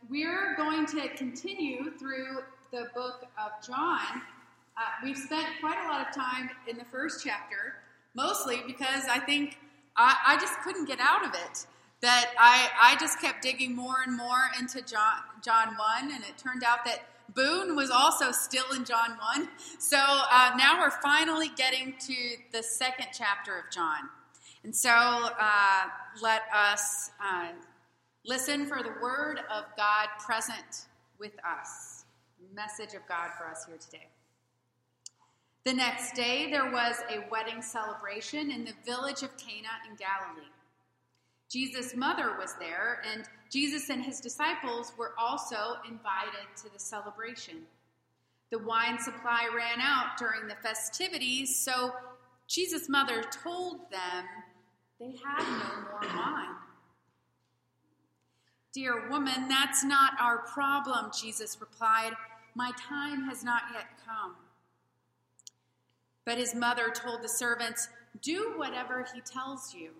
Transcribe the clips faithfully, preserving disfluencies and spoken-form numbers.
we're going to continue through the book of John. Uh, we've spent quite a lot of time in the first chapter, mostly because I think I, I just couldn't get out of it. That I, I just kept digging more and more into John, John one, and it turned out that Boone was also still in John one. So uh, now we're finally getting to the second chapter of John. And so uh, let us uh, listen for the word of God present with us. Message of God for us here today. The next day there was a wedding celebration in the village of Cana in Galilee. Jesus' mother was there, and Jesus and his disciples were also invited to the celebration. The wine supply ran out during the festivities, so Jesus' mother told them they had no more wine. "Dear woman, that's not our problem," Jesus replied. "My time has not yet come." But his mother told the servants, "Do whatever he tells you."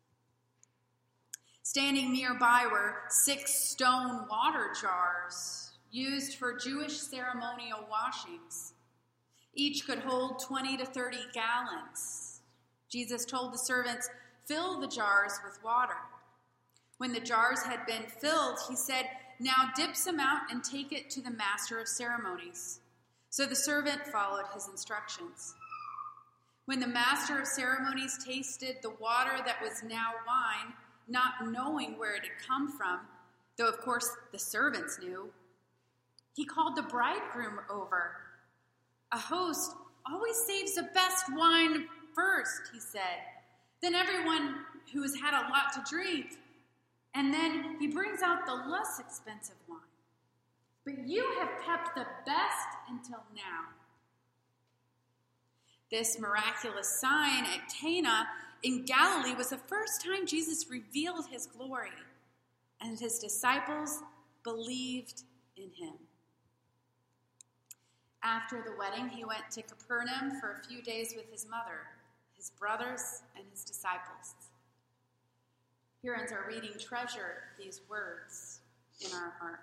Standing nearby were six stone water jars used for Jewish ceremonial washings. Each could hold twenty to thirty gallons. Jesus told the servants, "Fill the jars with water." When the jars had been filled, he said, "Now dip some out and take it to the master of ceremonies." So the servant followed his instructions. When the master of ceremonies tasted the water that was now wine, not knowing where it had come from, though of course the servants knew, he called the bridegroom over. "A host always saves the best wine first," he said. "Then everyone who has had a lot to drink. And then he brings out the less expensive wine. But you have kept the best until now." This miraculous sign at Cana in Galilee was the first time Jesus revealed his glory, and his disciples believed in him. After the wedding, he went to Capernaum for a few days with his mother, his brothers, and his disciples. Here ends our reading. Treasure these words in our heart.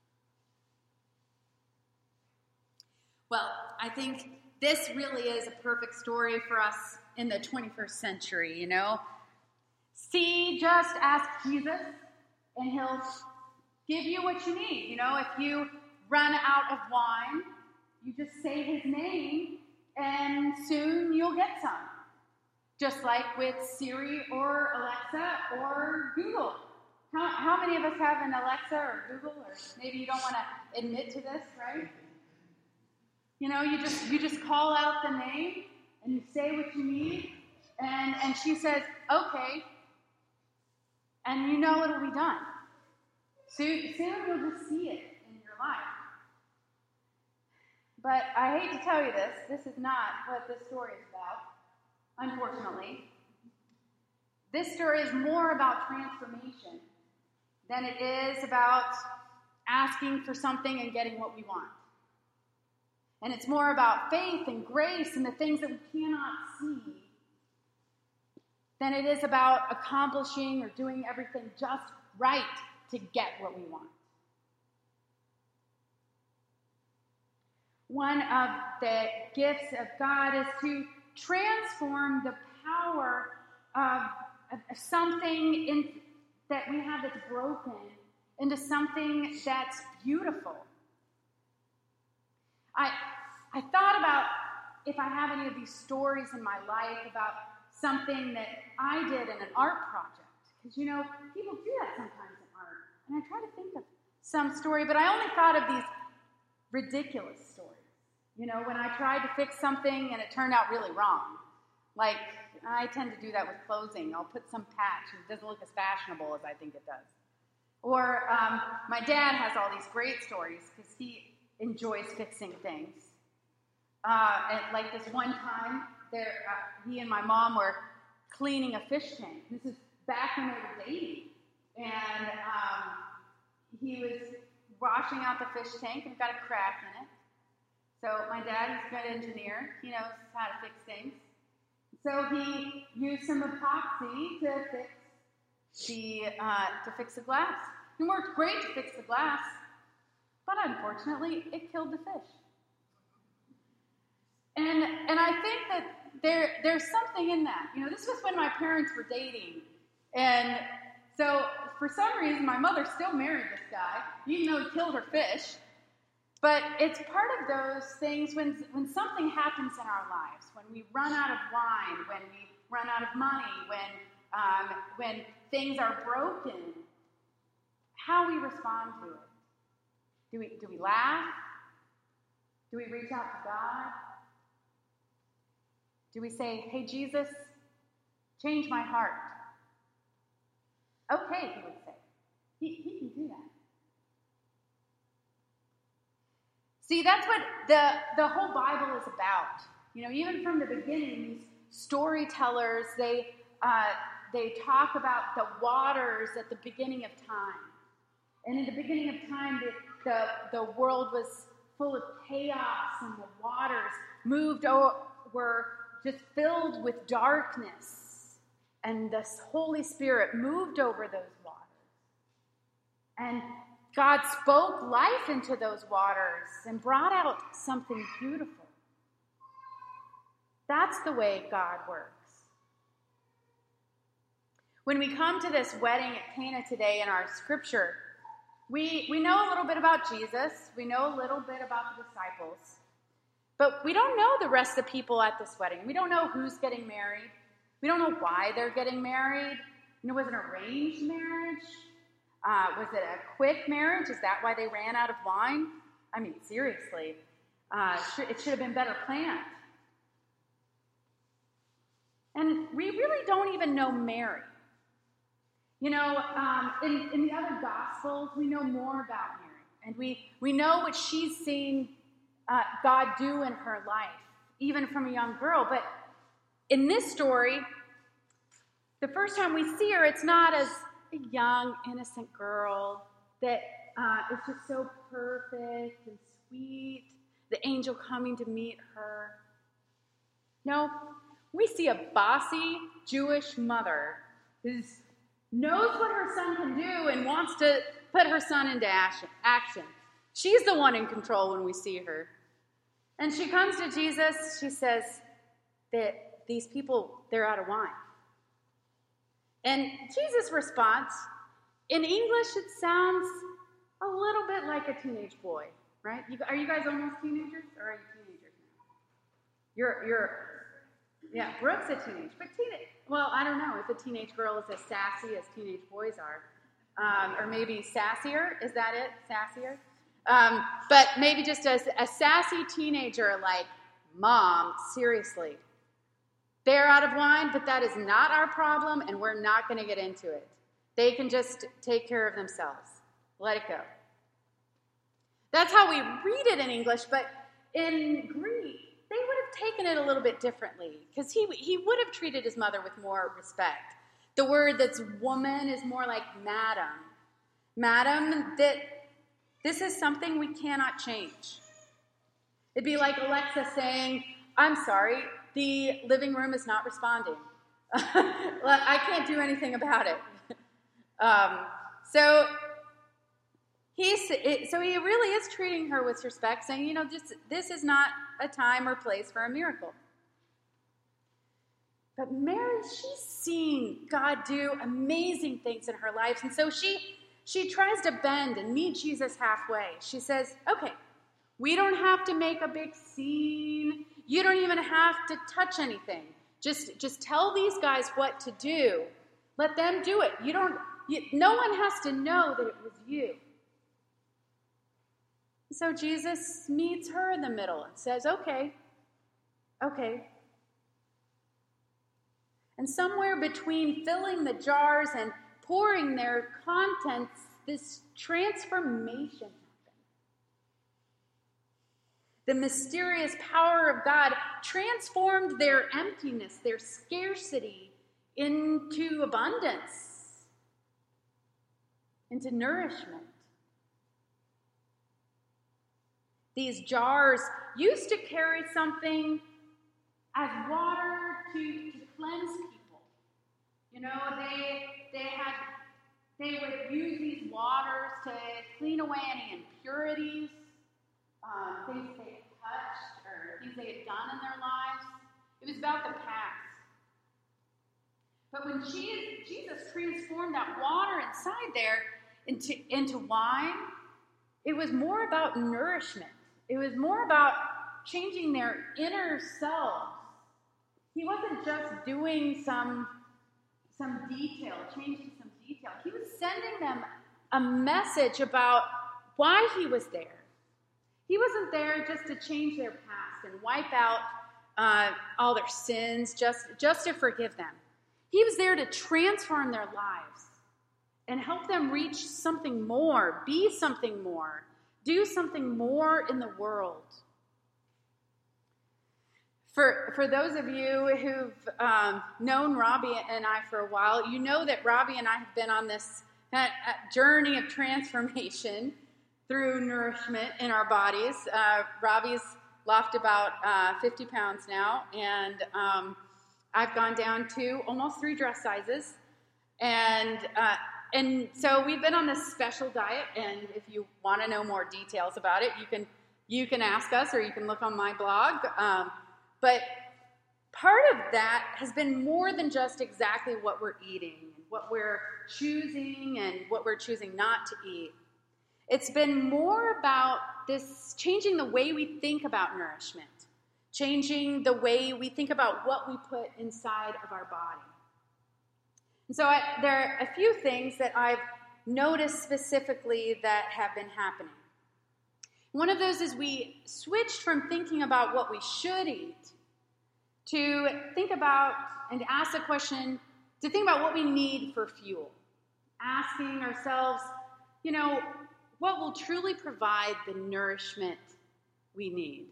Well, I think this really is a perfect story for us in the twenty-first century, you know. See, just ask Jesus, and he'll give you what you need. You know, if you run out of wine, you just say his name, and soon you'll get some. Just like with Siri or Alexa or Google. How, how many of us have an Alexa or Google? Or maybe you don't want to admit to this, right? You know, you just you just call out the name and you say what you need, and, and she says, "Okay," and you know it'll be done. Soon, soon you'll just see it in your life. But I hate to tell you this, this is not what this story is about, unfortunately. This story is more about transformation than it is about asking for something and getting what we want. And it's more about faith and grace and the things that we cannot see than it is about accomplishing or doing everything just right to get what we want. One of the gifts of God is to transform the power of, of something in, that we have that's broken into something that's beautiful. I I thought about if I have any of these stories in my life about something that I did in an art project. Because, you know, people do that sometimes in art. And I try to think of some story, but I only thought of these ridiculous stories. You know, when I tried to fix something and it turned out really wrong. Like, I tend to do that with clothing. I'll put some patch and it doesn't look as fashionable as I think it does. Or um, my dad has all these great stories because he enjoys fixing things. Uh, and like this one time, there, uh, he and my mom were cleaning a fish tank. This is back when they were dating. And um, he was washing out the fish tank and got a crack in it. So my dad is a good engineer. He knows how to fix things. So he used some epoxy to fix the uh, to fix the glass. It worked great to fix the glass, but unfortunately, it killed the fish. And and I think that there there's something in that. You know, this was when my parents were dating. And so for some reason, my mother still married this guy, even though he killed her fish. But it's part of those things when, when something happens in our lives, when we run out of wine, when we run out of money, when um, when things are broken, how we respond to it. Do we do we laugh? Do we reach out to God? Do we say, hey, Jesus, change my heart? Okay, he would say. He, he can do that. See, that's what the, the whole Bible is about. You know, even from the beginning, these storytellers, they, uh, they talk about the waters at the beginning of time. And in the beginning of time, the, the, the world was full of chaos, and the waters moved over, were just filled with darkness. And the Holy Spirit moved over those waters. And God spoke life into those waters and brought out something beautiful. That's the way God works. When we come to this wedding at Cana today in our scripture, we, we know a little bit about Jesus. We know a little bit about the disciples. But we don't know the rest of the people at this wedding. We don't know who's getting married. We don't know why they're getting married. You know, was it an arranged marriage? Uh, was it a quick marriage? Is that why they ran out of wine? I mean, seriously. Uh, it should have been better planned. And we really don't even know Mary. You know, um, in, in the other Gospels, we know more about Mary. And we, we know what she's seen uh, God do in her life, even from a young girl. But in this story, the first time we see her, it's not as a young, innocent girl that uh, is just so perfect and sweet, the angel coming to meet her. No, we see a bossy Jewish mother who knows what her son can do and wants to put her son into action. She's the one in control when we see her. And she comes to Jesus. She says that these people, they're out of wine. And Jesus' response, in English, it sounds a little bit like a teenage boy, right? You, are you guys almost teenagers, or are you teenagers now? You're, you're, yeah, Brooke's a teenage, but teenage. Well, I don't know if a teenage girl is as sassy as teenage boys are, um, or maybe sassier. Is that it? Sassier, um, but maybe just as a sassy teenager, like, Mom, seriously. They're out of wine, but that is not our problem, and we're not going to get into it. They can just take care of themselves. Let it go. That's how we read it in English, but in Greek, they would have taken it a little bit differently, because he, he would have treated his mother with more respect. The word that's woman is more like madam. Madam, that this is something we cannot change. It'd be like Alexa saying, I'm sorry, the living room is not responding. I can't do anything about it. Um, so he's so he really is treating her with respect, saying, you know, this, this is not a time or place for a miracle. But Mary, she's seen God do amazing things in her life, and so she she tries to bend and meet Jesus halfway. She says, okay, we don't have to make a big scene. You don't even have to touch anything. Just, just tell these guys what to do. Let them do it. You don't. You, no one has to know that it was you. So Jesus meets her in the middle and says, okay, okay. And somewhere between filling the jars and pouring their contents, this transformation happened. The mysterious power of God transformed their emptiness, their scarcity, into abundance, into nourishment. These jars used to carry something as water to, to cleanse people. You know, they they had They would use these waters to clean away any impurities, um, things they had touched, or things they had done in their lives. It was about the past. But when Jesus, Jesus transformed that water inside there into, into wine, it was more about nourishment. It was more about changing their inner selves. He wasn't just doing some, some detail, changing some detail. He was sending them a message about why he was there. He wasn't there just to change their past and wipe out uh, all their sins, just, just to forgive them. He was there to transform their lives and help them reach something more, be something more, do something more in the world. For, for those of you who've um, known Robbie and I for a while, you know that Robbie and I have been on this uh, journey of transformation through nourishment in our bodies. Uh, Robbie's lost about uh, fifty pounds now, and um, I've gone down to almost three dress sizes. And uh, and so we've been on this special diet, and if you want to know more details about it, you can you can ask us, or you can look on my blog. Um, But part of that has been more than just exactly what we're eating, what we're choosing, and what we're choosing not to eat. It's been more about this changing the way we think about nourishment, changing the way we think about what we put inside of our body. And so I, there are a few things that I've noticed specifically that have been happening. One of those is we switched from thinking about what we should eat to think about and ask the question, to think about what we need for fuel. Asking ourselves, you know, what will truly provide the nourishment we need?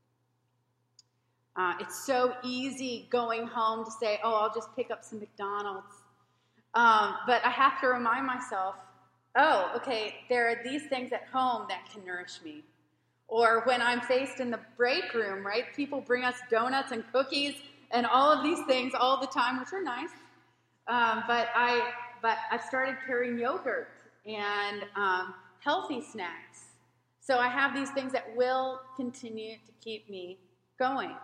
Uh, it's so easy going home to say, oh, I'll just pick up some McDonald's. Um, but I have to remind myself, oh, okay, there are these things at home that can nourish me. Or when I'm faced in the break room, right? People bring us donuts and cookies and all of these things all the time, which are nice. Um, but I, but I've started carrying yogurt and um, healthy snacks. So I have these things that will continue to keep me going.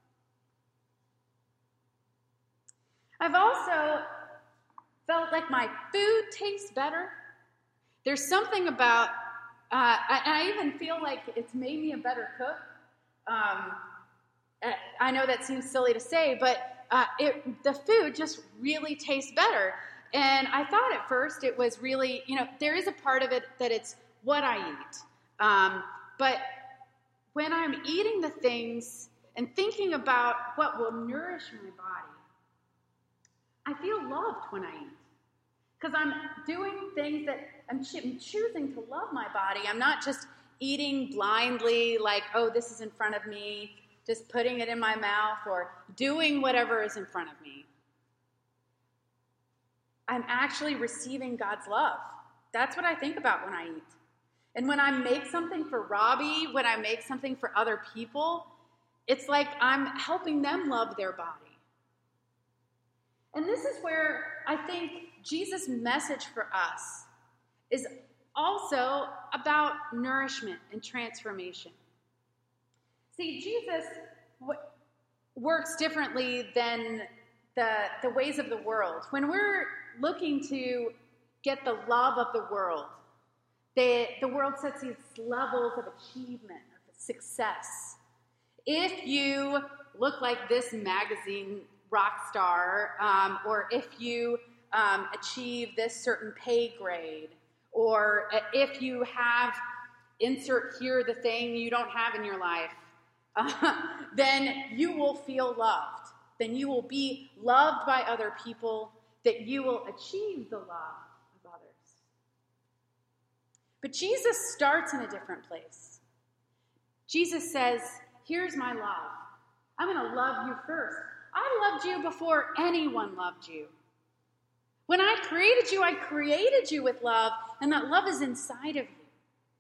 I've also felt like my food tastes better. There's something about Uh, I, I even feel like it's made me a better cook. Um, I know that seems silly to say, but uh, it, the food just really tastes better. And I thought at first it was really, you know, there is a part of it that it's what I eat. Um, but when I'm eating the things and thinking about what will nourish my body, I feel loved when I eat. Because I'm doing things that I'm choosing to love my body. I'm not just eating blindly like, oh, this is in front of me, just putting it in my mouth or doing whatever is in front of me. I'm actually receiving God's love. That's what I think about when I eat. And when I make something for Robbie, when I make something for other people, it's like I'm helping them love their body. And this is where I think Jesus' message for us is also about nourishment and transformation. See, Jesus w- works differently than the, the ways of the world. When we're looking to get the love of the world, the, the world sets these levels of achievement, of success. If you look like this magazine rock star, um, or if you um, achieve this certain pay grade, or if you have, insert here the thing you don't have in your life, uh, then you will feel loved. Then you will be loved by other people, that you will achieve the love of others. But Jesus starts in a different place. Jesus says, here's my love. I'm going to love you first. I loved you before anyone loved you. When I created you, I created you with love, and that love is inside of you.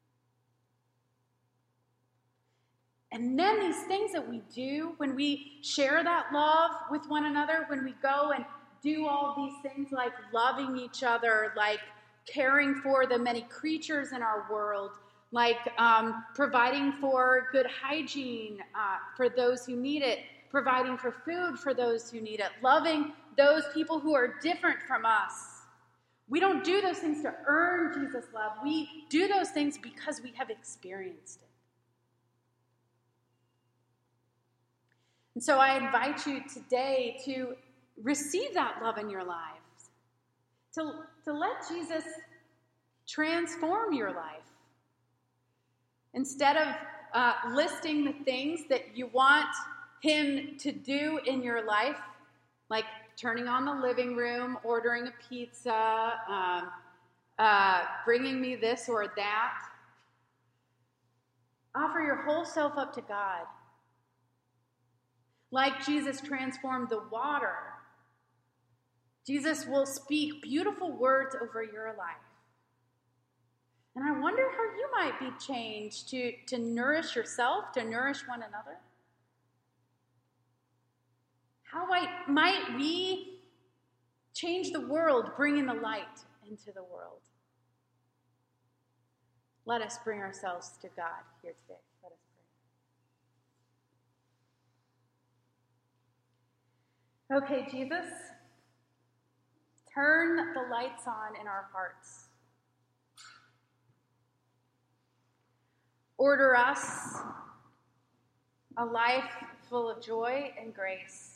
And then these things that we do, when we share that love with one another, when we go and do all these things like loving each other, like caring for the many creatures in our world, like um, providing for good hygiene uh, for those who need it, providing for food for those who need it, loving those people who are different from us. We don't do those things to earn Jesus' love. We do those things because we have experienced it. And so I invite you today to receive that love in your lives, to, to let Jesus transform your life. Instead of uh, listing the things that you want him to do in your life, like turning on the living room, ordering a pizza, um, uh, bringing me this or that, offer your whole self up to God. Like Jesus transformed the water, Jesus will speak beautiful words over your life. And I wonder how you might be changed to, to nourish yourself, to nourish one another. How might, might we change the world, bringing the light into the world? Let us bring ourselves to God here today. Let us pray. Okay, Jesus, turn the lights on in our hearts. Order us a life full of joy and grace.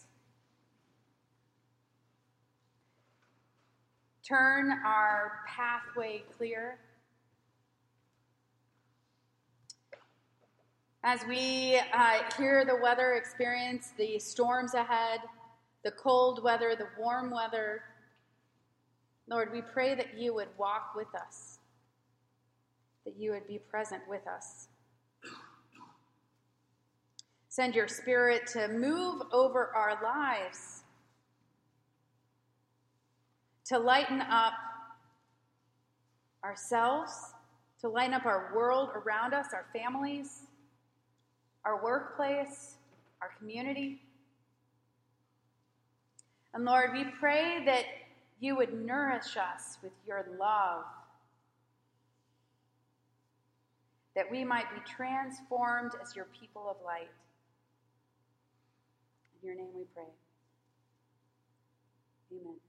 Turn our pathway clear. As we uh, hear the weather, experience the storms ahead, the cold weather, the warm weather, Lord, we pray that you would walk with us, that you would be present with us. Send your Spirit to move over our lives, to lighten up ourselves, to lighten up our world around us, our families, our workplace, our community. And Lord, we pray that you would nourish us with your love, that we might be transformed as your people of light. In your name we pray. Amen.